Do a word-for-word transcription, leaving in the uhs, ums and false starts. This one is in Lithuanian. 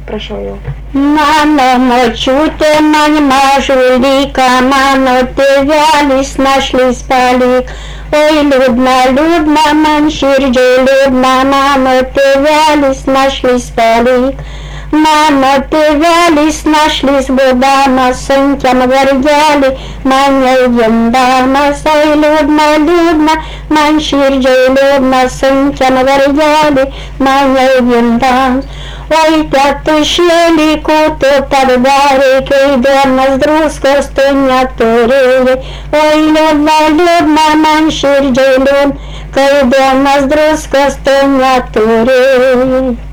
Prašau jau. Mano močiutė man mažulyką, mano tėvelis našlis palik. Oi liūdna, liūdna, man širdžiai liūdna, mano tėvelis našlis palik. Mano tėvelis našlis būdamas sunkiam vargelį, mane gimdamas. Oi liūdna, liūdna, man širdžiai liūdna, sunkiam vargelį, mane gimdamas. Oi, tėtušėlį, ko tu padarei, kai duonos druskos tu neturėjai. Oi, liūdna, liūdna, man širdžiai liūdna, kai duonos druskos tu neturėjai.